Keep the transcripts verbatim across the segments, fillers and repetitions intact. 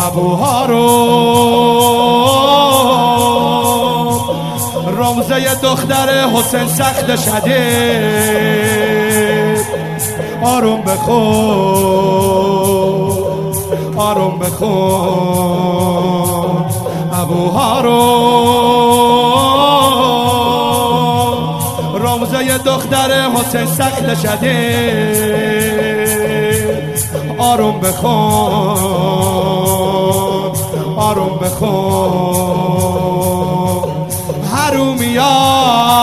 ابوها رو روزه دختر حسین سخت شدید آروم بخون آروم بخون ابوها رو روزه دختر حسین سخت شدید آروم بخون آروم بخون حرومیا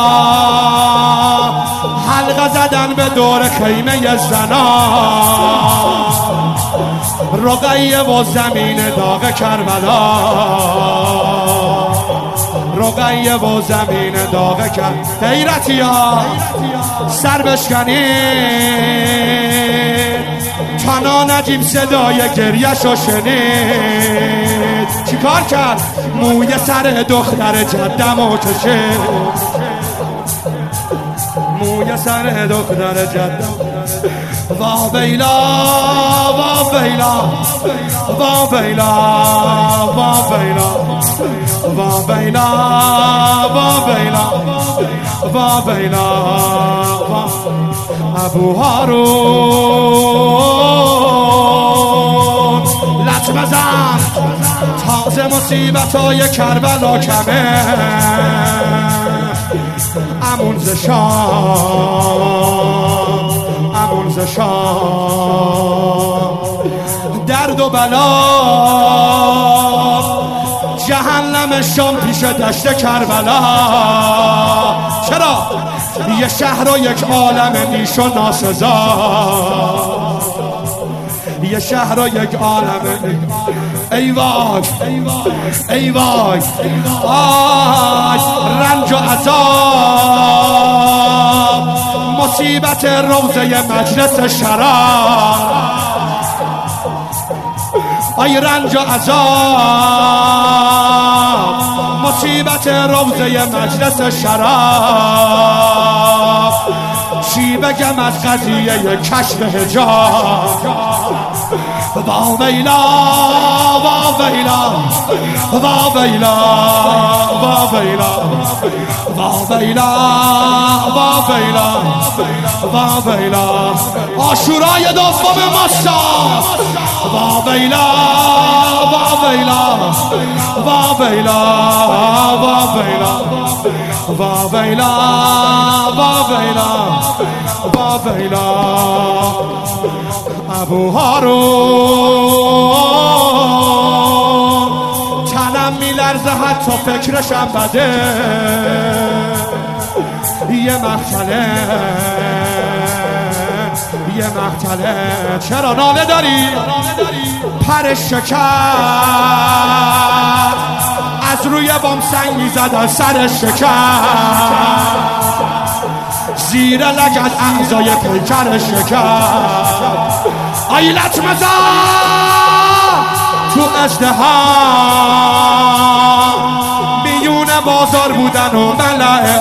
حلقه زدن به دور خیمه زنان رقیه و زمین داغ کربلا رقیه و زمین داغ کربلا غیرتیا سر بشکنید تنا نجیب صدای گریه‌شو شنید چیکار کرد؟ موی سر دختر جدمو کشید موی سر دختر جدم وا ویلا وا ویلا وا ویلا وا ویلا وا ویلا وا ویلا وا ویلا ابوها رو لط بزن تازه مصیبتای کربلا کمه امون ز شام امون ز شام درد و بلا جهنم شام پیش دشت کربلا چرا؟ یه شهر و یک عالم نیش و ناسزا یه شهر و یک عالم ای وای ای وای آی رنج و عذاب مصیبت روزه مجلس شراب آی رنج و عذاب مصیبت روزه مجلس شراب چی بگم از قضیه کشف حجاب وا ویلا وا ویلا وا ویلا وا ویلا وا ویلا وا ویلا وا ویلا عاشورای دوم ماسا وا ویلا وا ویلا وا ویلا وا ویلا وا ویلا وا ویلا وا ویلا ابوها رو تنم میلرزه حتی فکرشم بده یه مقتله یه مقتله چرا ناله داری؟ پرش شکست از روی بام سنگ میزدن سرش شکست زیر لگد اعضای پیکرش شکست آی لطمزا تو ازدهام میون بازار بودن و ملعه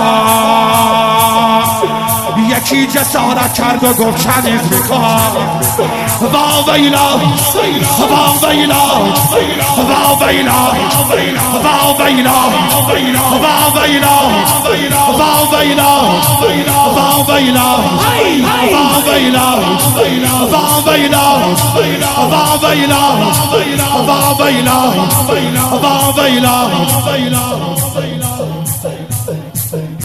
آم یکی جسارت کرد و گفت کنیز میخوام وا ویلا وا ویلا وا ویلا وا ویلا وا ویلا وا ویلا وا ویلا وا ویلا وا ویلا وا ویلا وا ویلا وا ویلا